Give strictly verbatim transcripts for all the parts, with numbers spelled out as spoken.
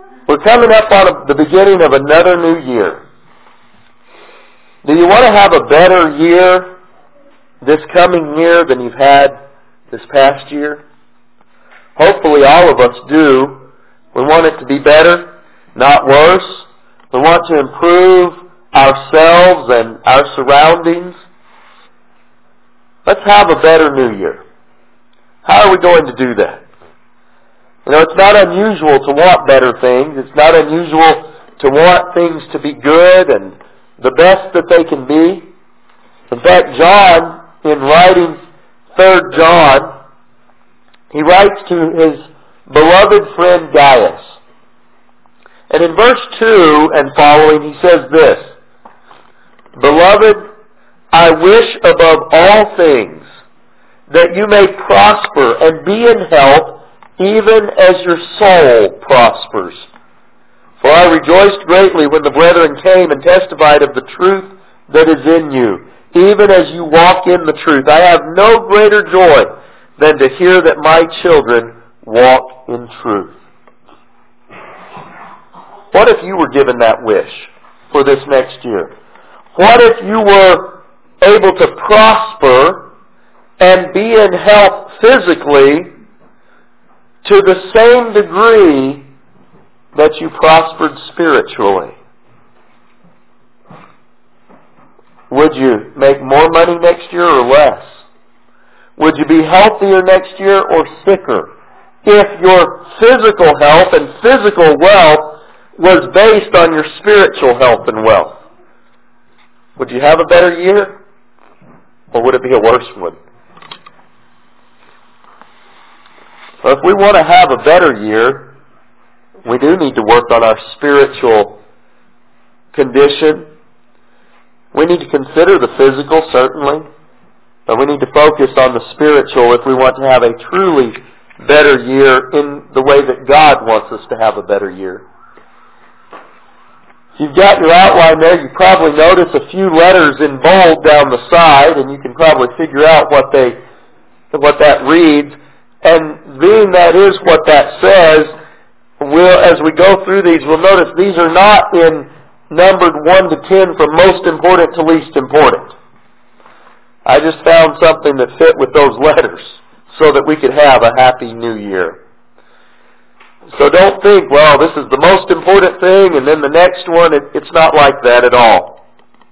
We're coming up on the beginning of another new year. Do you want to have a better year this coming year than you've had this past year? Hopefully all of us do. We want it to be better, not worse. We want to improve ourselves and our surroundings. Let's have a better new year. How are we going to do that? You know, it's not unusual to want better things. It's not unusual to want things to be good and the best that they can be. In fact, John, in writing Third John, he writes to his beloved friend Gaius. And in verse two and following, he says this, "Beloved, I wish above all things that you may prosper and be in health, even as your soul prospers. For I rejoiced greatly when the brethren came and testified of the truth that is in you, even as you walk in the truth. I have no greater joy than to hear that my children walk in truth." What if you were given that wish for this next year? What if you were able to prosper and be in health physically to the same degree that you prospered spiritually? Would you make more money next year or less? Would you be healthier next year or sicker? If your physical health and physical wealth was based on your spiritual health and wealth, would you have a better year? Or would it be a worse one? So if we want to have a better year, we do need to work on our spiritual condition. We need to consider the physical, certainly, but we need to focus on the spiritual if we want to have a truly better year in the way that God wants us to have a better year. If you've got your outline there, you probably notice a few letters in bold down the side, and you can probably figure out what they, what that reads. And being that is what that says, we'll, as we go through these, we'll notice these are not in numbered one to ten from most important to least important. I just found something that fit with those letters so that we could have a happy new year. So don't think, well, this is the most important thing, and then the next one, it, it's not like that at all.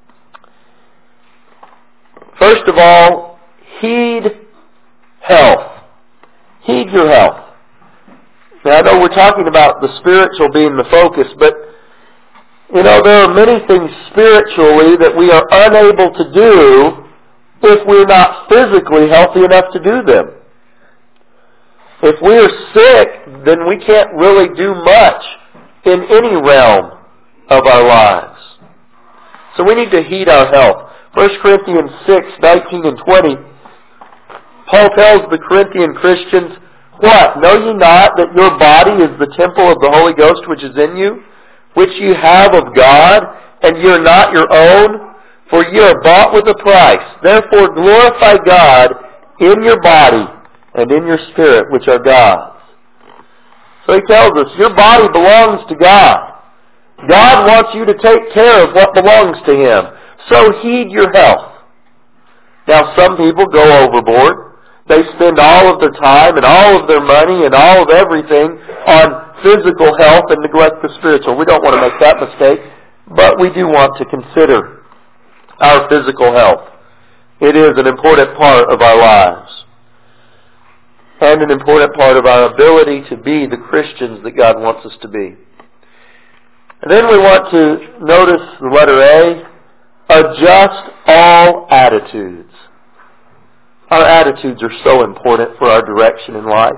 First of all, heed health. Heed your health. Now, I know we're talking about the spiritual being the focus, but, you know, there are many things spiritually that we are unable to do if we're not physically healthy enough to do them. If we are sick, then we can't really do much in any realm of our lives. So we need to heed our health. First Corinthians six, nineteen and twenty, Paul tells the Corinthian Christians, "What? Know ye not that your body is the temple of the Holy Ghost which is in you, which ye have of God, and ye are not your own? For ye are bought with a price. Therefore glorify God in your body and in your spirit, which are God's." So he tells us, your body belongs to God. God wants you to take care of what belongs to Him. So heed your health. Now some people go overboard. They spend all of their time and all of their money and all of everything on physical health and neglect the spiritual. We don't want to make that mistake, but we do want to consider our physical health. It is an important part of our lives and an important part of our ability to be the Christians that God wants us to be. And then we want to notice the letter A, adjust all attitudes. Our attitudes are so important for our direction in life.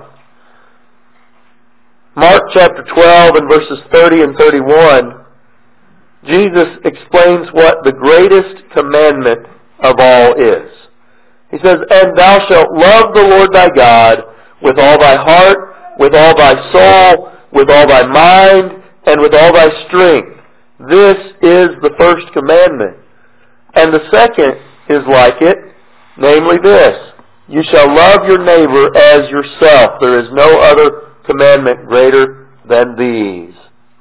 Mark chapter twelve and verses thirty and thirty-one, Jesus explains what the greatest commandment of all is. He says, "And thou shalt love the Lord thy God with all thy heart, with all thy soul, with all thy mind, and with all thy strength. This is the first commandment. And the second is like it, namely this, you shall love your neighbor as yourself. There is no other commandment greater than these."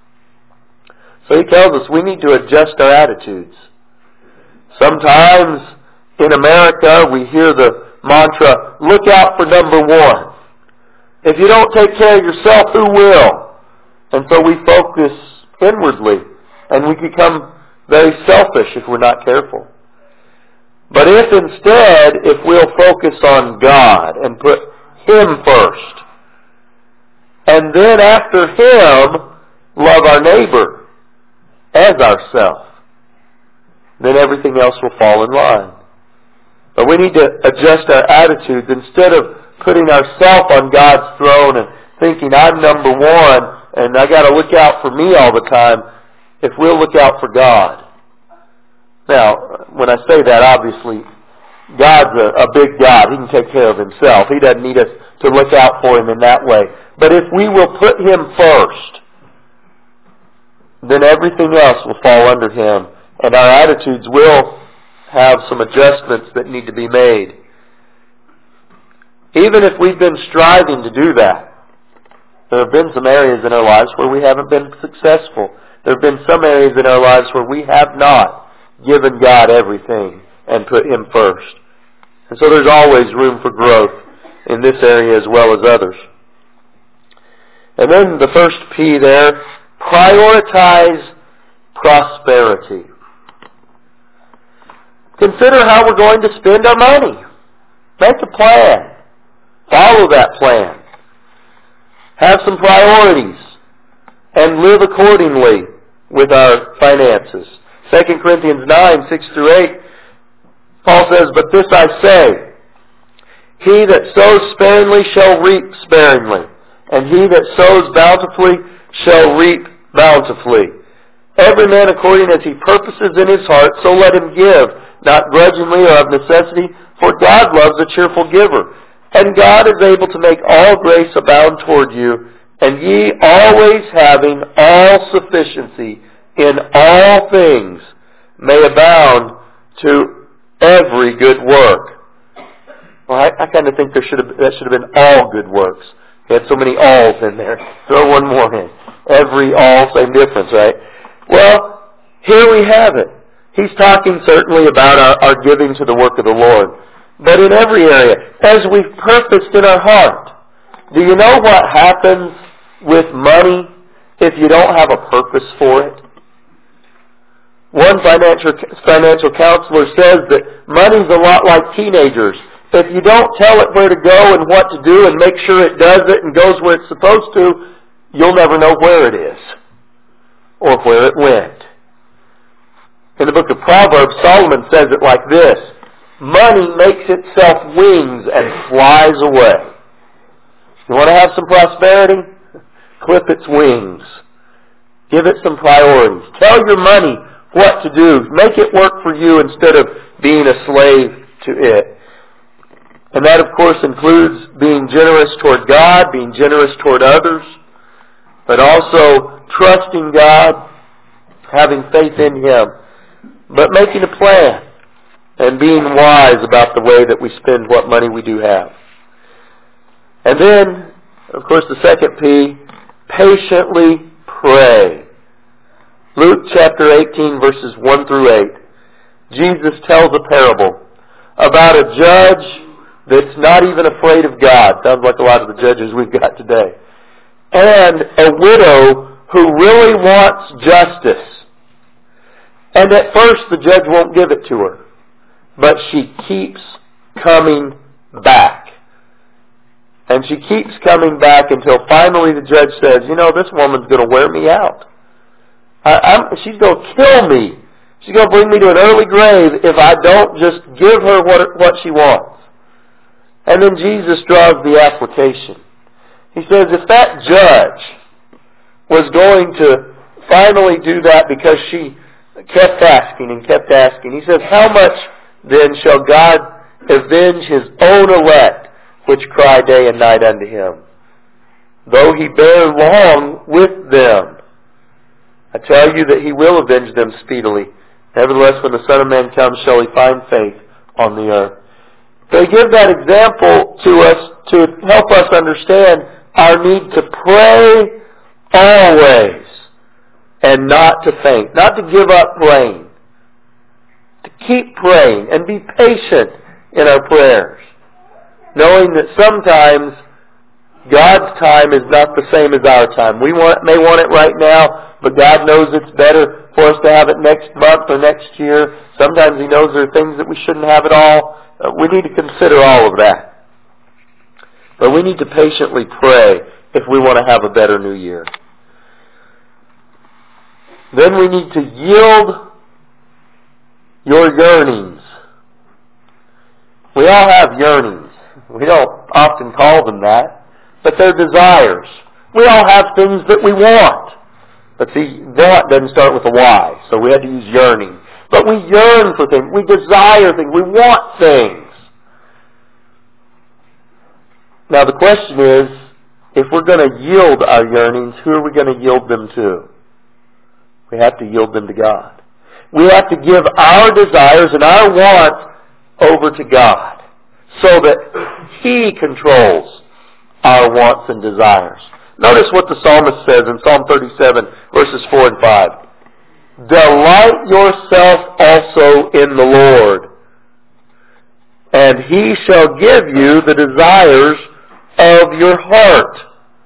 So he tells us we need to adjust our attitudes. Sometimes in America we hear the mantra, look out for number one. If you don't take care of yourself, who will? And so we focus inwardly, and we become very selfish if we're not careful. But if instead, if we'll focus on God and put Him first, and then after Him, love our neighbor as ourself, then everything else will fall in line. But we need to adjust our attitudes. Instead of putting ourselves on God's throne and thinking I'm number one and I got to look out for me all the time, if we'll look out for God. Now, when I say that, obviously, God's a, a big God. He can take care of Himself. He doesn't need us to look out for Him in that way. But if we will put Him first, then everything else will fall under Him, and our attitudes will have some adjustments that need to be made. Even if we've been striving to do that, there have been some areas in our lives where we haven't been successful. There have been some areas in our lives where we have not given God everything and put Him first. And so there's always room for growth in this area as well as others. And then the first P there, prioritize prosperity. Consider how we're going to spend our money. Make a plan. Follow that plan. Have some priorities and live accordingly with our finances. Second Corinthians nine, six through eight, Paul says, but this I say, he that sows sparingly shall reap sparingly, and he that sows bountifully shall reap bountifully. Every man according as he purposes in his heart, so let him give, not grudgingly or of necessity, for God loves a cheerful giver. And God is able to make all grace abound toward you, and ye always having all sufficiency in all things may abound to every good work. Well, I, I kind of think there should have that should have been all good works. We had so many alls in there. Throw one more in. Every all, same difference, right? Well, here we have it. He's talking certainly about our, our giving to the work of the Lord. But in every area, as we've purposed in our heart, do you know what happens with money if you don't have a purpose for it? One financial financial counselor says that money's a lot like teenagers. If you don't tell it where to go and what to do and make sure it does it and goes where it's supposed to, you'll never know where it is or where it went. In the book of Proverbs, Solomon says it like this, money makes itself wings and flies away. You want to have some prosperity? Clip its wings. Give it some priorities. Tell your money what to do. Make it work for you instead of being a slave to it. And that, of course, includes being generous toward God, being generous toward others, but also trusting God, having faith in Him, but making a plan and being wise about the way that we spend what money we do have. And then, of course, the second P, patiently pray. Luke chapter eighteen, verses one through eight. Jesus tells a parable about a judge that's not even afraid of God. Sounds like a lot of the judges we've got today. And a widow who really wants justice. And at first the judge won't give it to her. But she keeps coming back. And she keeps coming back until finally the judge says, you know, this woman's going to wear me out. I, I'm, she's going to kill me. She's going to bring me to an early grave if I don't just give her what, what she wants. And then Jesus draws the application. He says, if that judge was going to finally do that because she kept asking and kept asking, he says, how much then shall God avenge His own elect, which cry day and night unto Him, though He bear long with them? I tell you that He will avenge them speedily. Nevertheless, when the Son of Man comes, shall He find faith on the earth. They give that example to us to help us understand our need to pray always and not to faint, not to give up praying, to keep praying and be patient in our prayers, knowing that sometimes God's time is not the same as our time. We want, may want it right now, but God knows it's better for us to have it next month or next year. Sometimes He knows there are things that we shouldn't have at all. Uh, we need to consider all of that. But we need to patiently pray if we want to have a better new year. Then we need to yield your yearnings. We all have yearnings. We don't often call them that, but they're desires. We all have things that we want. But see, want doesn't start with a Y, so we had to use yearning. But we yearn for things. We desire things. We want things. Now the question is, if we're going to yield our yearnings, who are we going to yield them to? We have to yield them to God. We have to give our desires and our wants over to God so that He controls our wants and desires. Notice what the psalmist says in Psalm thirty-seven, verses four and five. Delight yourself also in the Lord, and He shall give you the desires of your heart.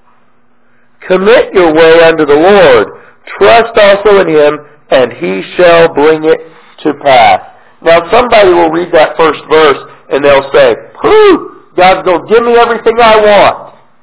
Commit your way unto the Lord. Trust also in Him, and He shall bring it to pass. Now somebody will read that first verse, and they'll say, whew, God's going to give me everything I want.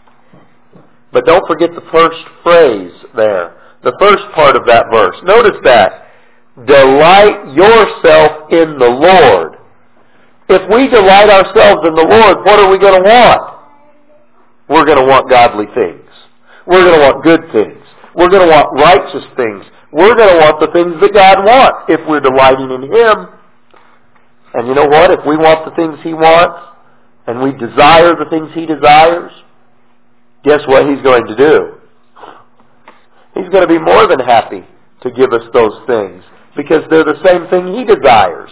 But don't forget the first phrase there. The first part of that verse. Notice that. Delight yourself in the Lord. If we delight ourselves in the Lord, what are we going to want? We're going to want godly things. We're going to want good things. We're going to want righteous things. We're going to want the things that God wants if we're delighting in Him. And you know what? If we want the things He wants, and we desire the things He desires, guess what He's going to do? He's going to be more than happy to give us those things because they're the same thing He desires.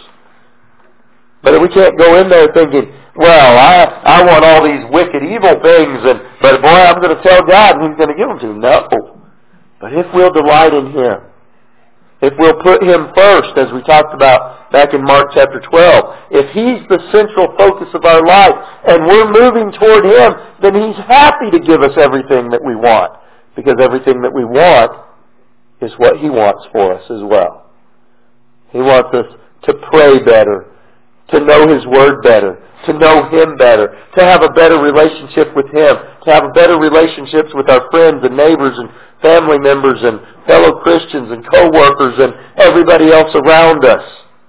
But we can't go in there thinking, well, I I want all these wicked, evil things, and but boy, I'm going to tell God and He's going to give them to me. No. But if we'll delight in Him, if we'll put Him first, as we talked about back in Mark chapter twelve, if He's the central focus of our life and we're moving toward Him, then He's happy to give us everything that we want. Because everything that we want is what He wants for us as well. He wants us to pray better, to know His Word better, to know Him better, to have a better relationship with Him, to have better relationships with our friends and neighbors and family members and fellow Christians and co-workers and everybody else around us.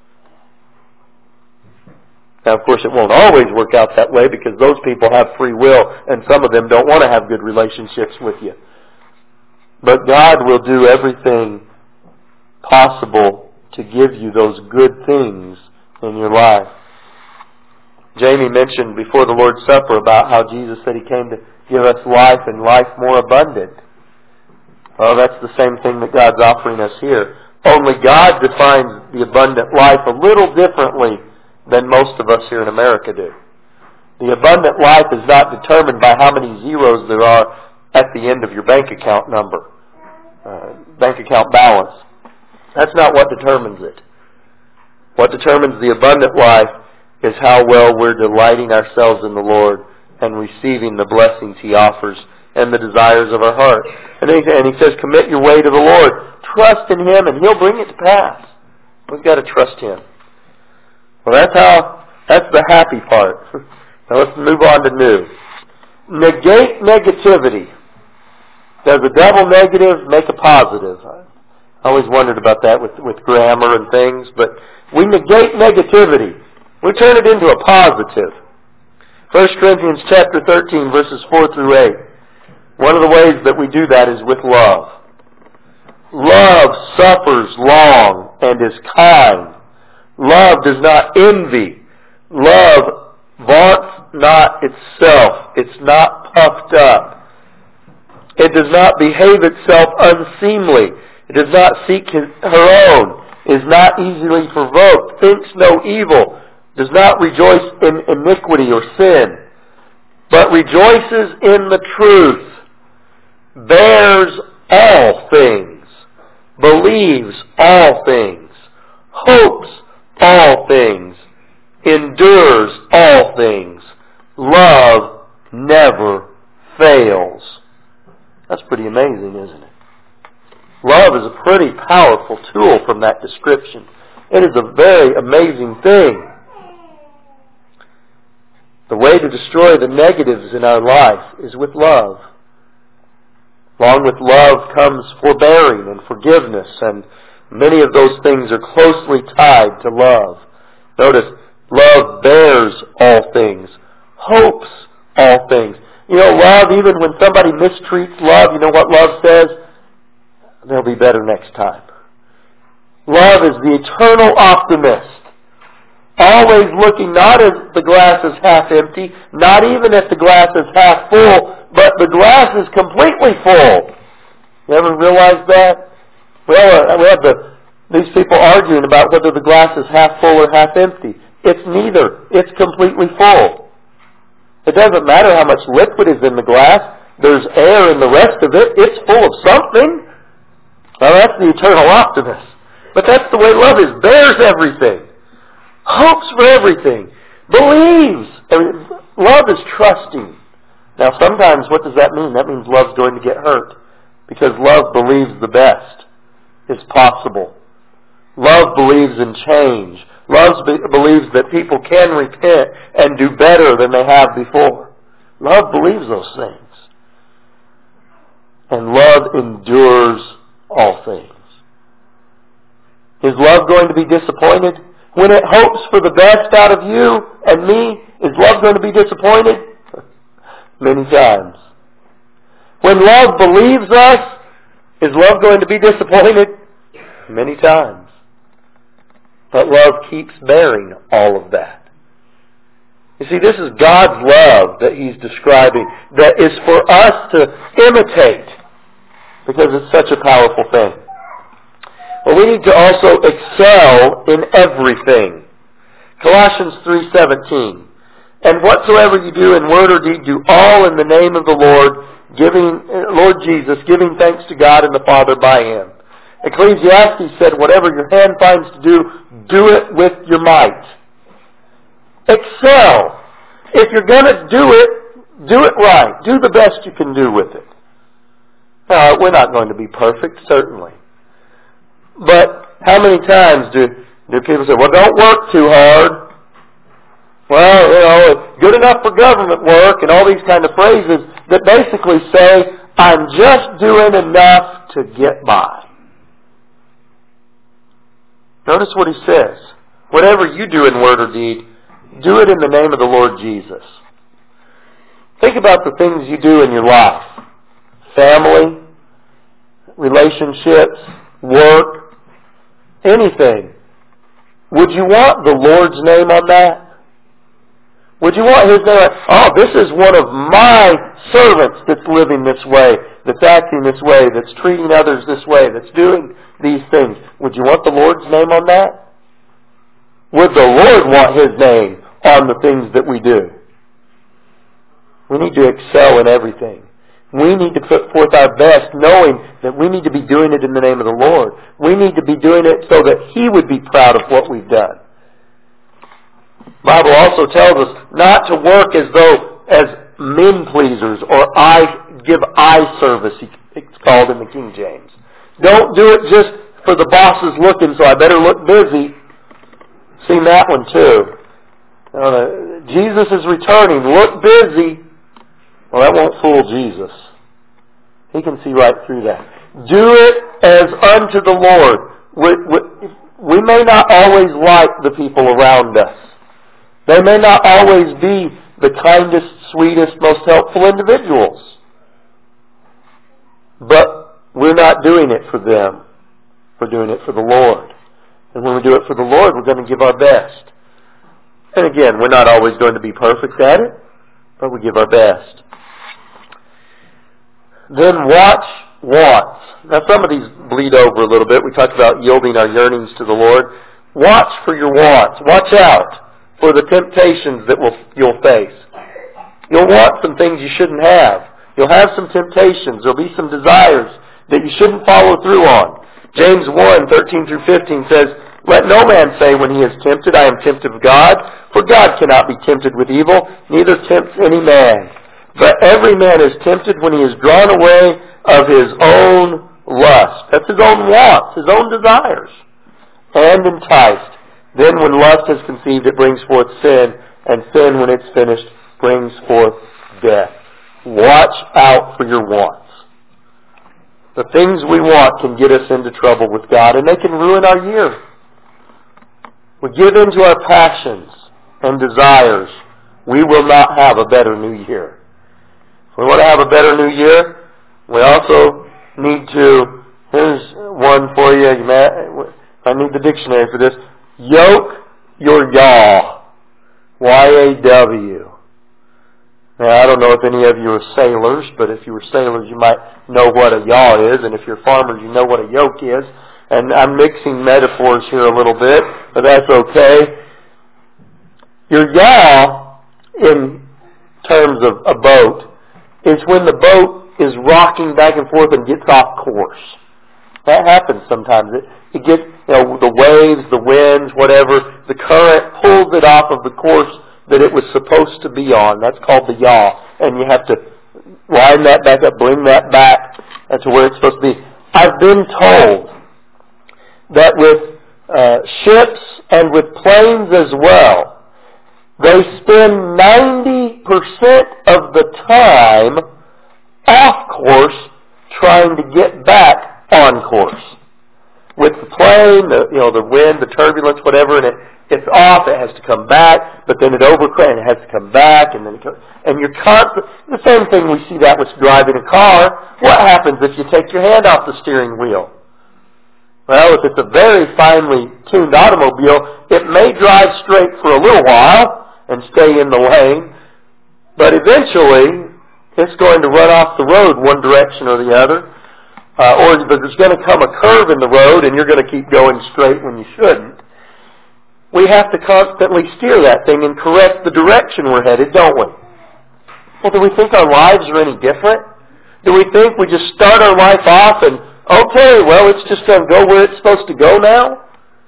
Now, of course, it won't always work out that way because those people have free will and some of them don't want to have good relationships with you. But God will do everything possible to give you those good things in your life. Jamie mentioned before the Lord's Supper about how Jesus said He came to give us life and life more abundant. Well, that's the same thing that God's offering us here. Only God defines the abundant life a little differently than most of us here in America do. The abundant life is not determined by how many zeros there are at the end of your bank account number, uh, bank account balance. That's not what determines it. What determines the abundant life is how well we're delighting ourselves in the Lord and receiving the blessings He offers and the desires of our heart. And then he, and he says, commit your way to the Lord. Trust in Him and He'll bring it to pass. We've got to trust Him. Well, that's how, that's the happy part. Now let's move on to new. Negate negativity. Does a double negative make a positive? I always wondered about that with, with grammar and things, but we negate negativity. We turn it into a positive. First Corinthians chapter thirteen, verses four through eight. One of the ways that we do that is with love. Love suffers long and is kind. Love does not envy. Love vaunts not itself. It's not puffed up. It does not behave itself unseemly. It does not seek his, her own. Is not easily provoked. Thinks no evil. Does not rejoice in iniquity or sin. But rejoices in the truth. Bears all things. Believes believes all things, hopes all things, endures all things. Love never fails. That's pretty amazing, isn't it? Love is a pretty powerful tool from that description. It is a very amazing thing. The way to destroy the negatives in our life is with love. Along with love comes forbearing and forgiveness, and many of those things are closely tied to love. Notice, love bears all things, hopes all things. You know, love, even when somebody mistreats love, you know what love says? They'll be better next time. Love is the eternal optimist. Always looking not at the glass as half empty, not even at the glass as half full, but the glass is completely full. You ever realize that? Well, we have the, these people arguing about whether the glass is half full or half empty. It's neither. It's completely full. It doesn't matter how much liquid is in the glass. There's air in the rest of it. It's full of something. Well, that's the eternal optimist. But that's the way love is. Bears everything. Hopes for everything. Believes. I mean, love is trusting. Now, sometimes, what does that mean? That means love's going to get hurt. Because love believes the best is possible. Love believes in change. Love be- believes that people can repent and do better than they have before. Love believes those things. And love endures all things. Is love going to be disappointed? When it hopes for the best out of you and me, is love going to be disappointed? Many times. When love believes us, is love going to be disappointed? Many times. But love keeps bearing all of that. You see, this is God's love that He's describing, that is for us to imitate, because it's such a powerful thing. But we need to also excel in everything. Colossians three seventeen. And whatsoever you do in word or deed, do all in the name of the Lord, giving Lord Jesus, giving thanks to God and the Father by Him. Ecclesiastes said, whatever your hand finds to do, do it with your might. Excel. If you're going to do it, do it right. Do the best you can do with it. Now, we're not going to be perfect, certainly. But how many times do, do people say, well, don't work too hard. Well, you know, it's good enough for government work and all these kind of phrases that basically say, I'm just doing enough to get by. Notice what he says. Whatever you do in word or deed, do it in the name of the Lord Jesus. Think about the things you do in your life. Family, relationships, work, anything. Would you want the Lord's name on that? Would you want His name? Oh, this is one of my servants that's living this way, that's acting this way, that's treating others this way, that's doing these things. Would you want the Lord's name on that? Would the Lord want His name on the things that we do? We need to excel in everything. We need to put forth our best, knowing that we need to be doing it in the name of the Lord. We need to be doing it so that He would be proud of what we've done. The Bible also tells us not to work as though as men pleasers or eye, give eye service, it's called in the King James. Don't do it just for the boss is looking, so I better look busy. Seen that one too. Uh, Jesus is returning. Look busy. Well, that won't fool Jesus. He can see right through that. Do it as unto the Lord. We, we, we may not always like the people around us. They may not always be the kindest, sweetest, most helpful individuals. But we're not doing it for them. We're doing it for the Lord. And when we do it for the Lord, we're going to give our best. And again, we're not always going to be perfect at it, but we give our best. Then watch wants. Now some of these bleed over a little bit. We talked about yielding our yearnings to the Lord. Watch for your wants. Watch out for the temptations that will, you'll face. You'll want some things you shouldn't have. You'll have some temptations. There'll be some desires that you shouldn't follow through on. James one, thirteen through fifteen says, "Let no man say when he is tempted, I am tempted of God, for God cannot be tempted with evil, neither tempts any man. But every man is tempted when he is drawn away of his own lust." That's his own wants, his own desires. "And enticed. Then when lust has conceived, it brings forth sin, and sin, when it's finished, brings forth death." Watch out for your wants. The things we want can get us into trouble with God, and they can ruin our year. We give in to our passions and desires, we will not have a better new year. If we want to have a better new year, we also need to, here's one for you, you may, I need the dictionary for this, yoke your yaw. Y A W. Now, I don't know if any of you are sailors, but if you were sailors, you might know what a yaw is, and if you're farmers, you know what a yoke is. And I'm mixing metaphors here a little bit, but that's okay. Your yaw, in terms of a boat, is when the boat is rocking back and forth and gets off course. That happens sometimes. It, it gets, you know, the waves, the winds, whatever, the current pulls it off of the course that it was supposed to be on. That's called the yaw. And you have to line that back up, bring that back to where it's supposed to be. I've been told that with uh, ships and with planes as well, they spend ninety percent of the time off course trying to get back on course. With the plane, the, you know, the wind, the turbulence, whatever, and it, it's off, it has to come back, but then it overcracks, and it has to come back, and then it comes, and you're constant. The same thing we see that with driving a car. What happens if you take your hand off the steering wheel? Well, if it's a very finely tuned automobile, it may drive straight for a little while and stay in the lane, but eventually it's going to run off the road one direction or the other, uh, or there's going to come a curve in the road and you're going to keep going straight when you shouldn't. We have to constantly steer that thing and correct the direction we're headed, don't we? Well, do we think our lives are any different? Do we think we just start our life off and, okay, well, it's just going to go where it's supposed to go now?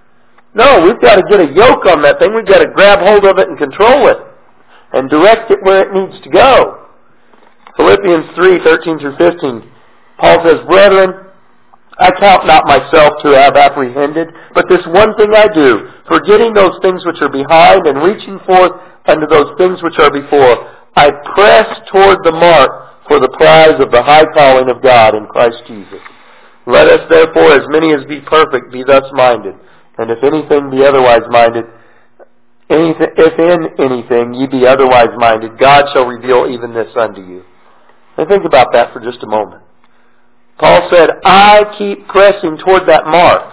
No, we've got to get a yoke on that thing. We've got to grab hold of it and control it and direct it where it needs to go. Philippians three, thirteen through fifteen, Paul says, "Brethren, I count not myself to have apprehended, but this one thing I do, forgetting those things which are behind and reaching forth unto those things which are before, I press toward the mark for the prize of the high calling of God in Christ Jesus. Let us therefore, as many as be perfect, be thus minded. And if anything be otherwise minded, anything, if in anything ye be otherwise minded, God shall reveal even this unto you." And think about that for just a moment. Paul said, I keep pressing toward that mark.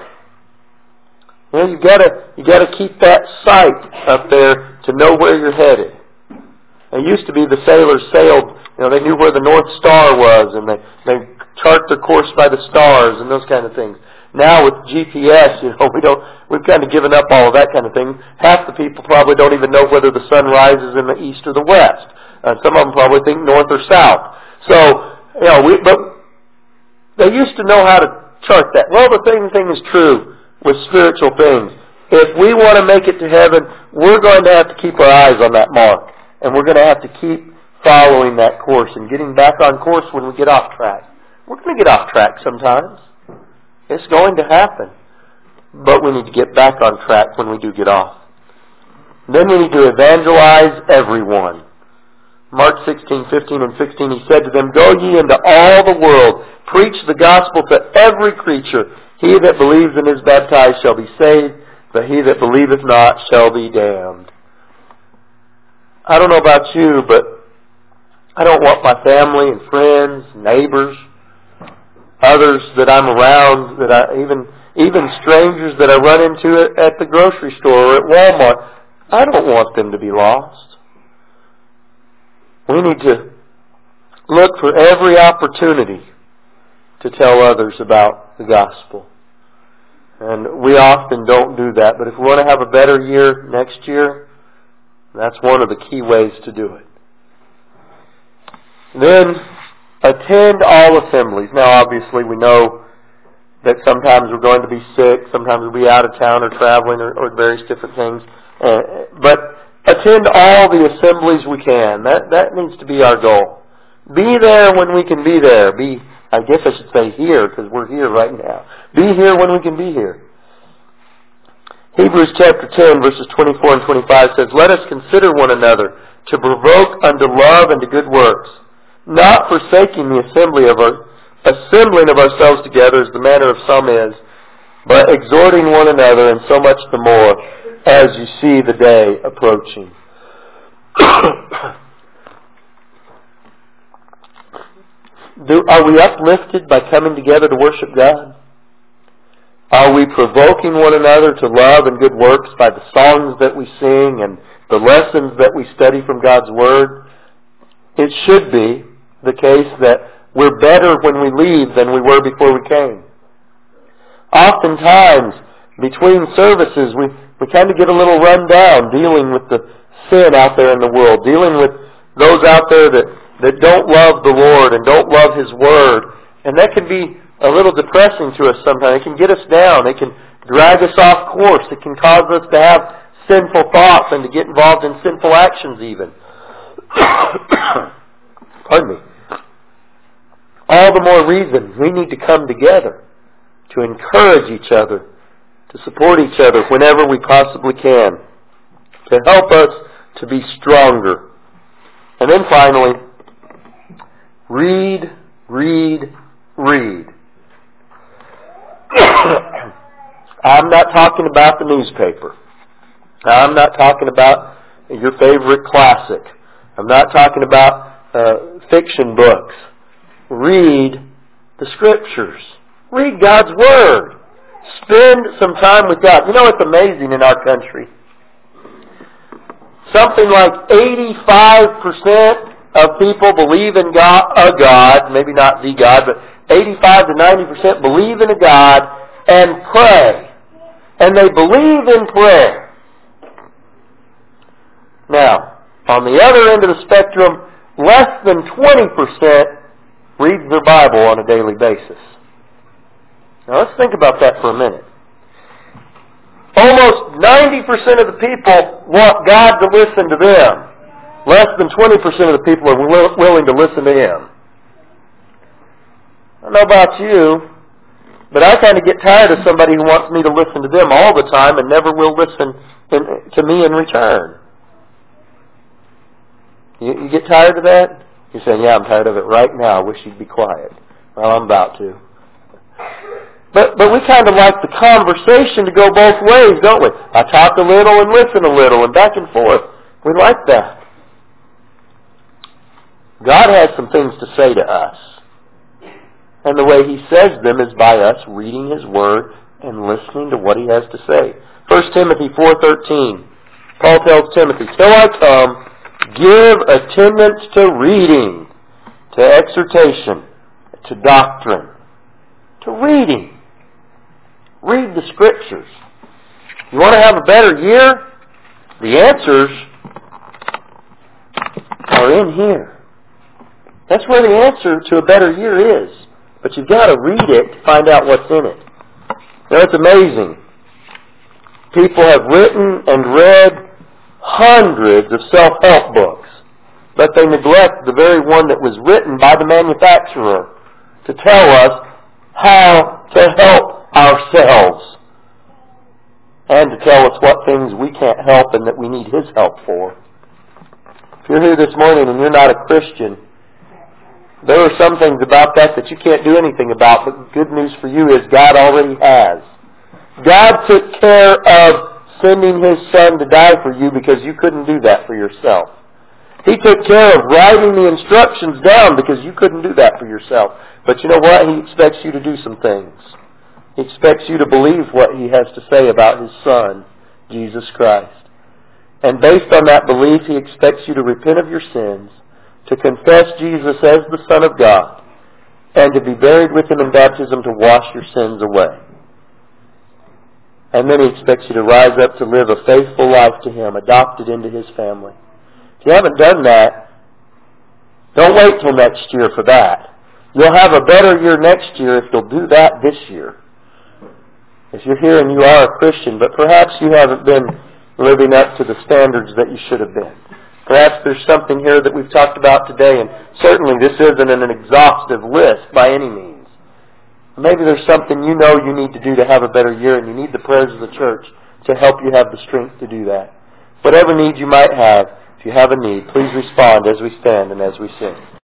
You know, you gotta, you gotta keep that sight up there to know where you're headed. It used to be the sailors sailed, you know, they knew where the North Star was, and they, they chart their course by the stars and those kind of things. Now with G P S, you know, we don't, we've kind of given up all of that kind of thing. Half the people probably don't even know whether the sun rises in the east or the west. Uh, some of them probably think north or south. So, you know, we, but they used to know how to chart that. Well, the same thing is true with spiritual things. If we want to make it to heaven, we're going to have to keep our eyes on that mark. And we're going to have to keep following that course and getting back on course when we get off track. We're going to get off track sometimes. It's going to happen. But we need to get back on track when we do get off. Then we need to evangelize everyone. Mark sixteen, fifteen, and sixteen, he said to them, Go ye into all the world, preach the gospel to every creature. He that believes and is baptized shall be saved, but he that believeth not shall be damned. I don't know about you, but I don't want my family and friends, neighbors, others that I'm around, that I even even strangers that I run into at the grocery store or at Walmart, I don't want them to be lost. We need to look for every opportunity to tell others about the gospel. And we often don't do that, but if we want to have a better year next year, that's one of the key ways to do it. Then, attend all assemblies. Now, obviously, we know that sometimes we're going to be sick, sometimes we'll be out of town or traveling or, or various different things. Uh, but attend all the assemblies we can. That that needs to be our goal. Be there when we can be there. Be, I guess I should say here, because we're here right now. Be here when we can be here. Hebrews chapter ten, verses twenty-four and twenty-five says, "Let us consider one another to provoke unto love and to good works, not forsaking the assembly of our assembling of ourselves together as the manner of some is, but exhorting one another, and so much the more as you see the day approaching." Do, are we uplifted by coming together to worship God? Are we provoking one another to love and good works by the songs that we sing and the lessons that we study from God's Word? It should be the case that we're better when we leave than we were before we came. Oftentimes, between services, we, we kind of get a little run down dealing with the sin out there in the world, dealing with those out there that, that don't love the Lord and don't love His Word. And that can be a little depressing to us sometimes. It can get us down. It can drag us off course. It can cause us to have sinful thoughts and to get involved in sinful actions even. Pardon me. All the more reason we need to come together to encourage each other, to support each other whenever we possibly can, to help us to be stronger. And then finally, read, read, read. I'm not talking about the newspaper. I'm not talking about your favorite classic. I'm not talking about uh, fiction books. Read the Scriptures. Read God's Word. Spend some time with God. You know, it's amazing in our country. Something like eighty-five percent of people believe in God, a God, maybe not the God, but eighty-five to ninety percent believe in a God and pray. And they believe in prayer. Now, on the other end of the spectrum, less than twenty percent reads their Bible on a daily basis. Now let's think about that for a minute. Almost ninety percent of the people want God to listen to them. Less than twenty percent of the people are will, willing to listen to Him. I don't know about you, but I kind of get tired of somebody who wants me to listen to them all the time and never will listen in, to me in return. You, you get tired of that? You're saying, yeah, I'm tired of it right now. I wish you'd be quiet. Well, I'm about to. But but we kind of like the conversation to go both ways, don't we? I talk a little and listen a little and back and forth. We like that. God has some things to say to us. And the way He says them is by us reading His Word and listening to what He has to say. First Timothy four thirteen. Paul tells Timothy, "Till I come, give attendance to reading, to exhortation, to doctrine." To reading. Read the Scriptures. You want to have a better year? The answers are in here. That's where the answer to a better year is. But you've got to read it to find out what's in it. Now, it's amazing. People have written and read hundreds of self-help books, but they neglect the very one that was written by the manufacturer to tell us how to help ourselves and to tell us what things we can't help and that we need His help for. If you're here this morning and you're not a Christian, there are some things about that that you can't do anything about, but good news for you is God already has. God took care of sending His Son to die for you because you couldn't do that for yourself. He took care of writing the instructions down because you couldn't do that for yourself. But you know what? He expects you to do some things. He expects you to believe what He has to say about His Son, Jesus Christ. And based on that belief, He expects you to repent of your sins, to confess Jesus as the Son of God, and to be buried with Him in baptism to wash your sins away. And then He expects you to rise up to live a faithful life to Him, adopted into His family. If you haven't done that, don't wait till next year for that. You'll have a better year next year if you'll do that this year. If you're here and you are a Christian, but perhaps you haven't been living up to the standards that you should have been. Perhaps there's something here that we've talked about today, and certainly this isn't an exhaustive list by any means. Maybe there's something you know you need to do to have a better year, and you need the prayers of the church to help you have the strength to do that. Whatever need you might have, if you have a need, please respond as we stand and as we sing.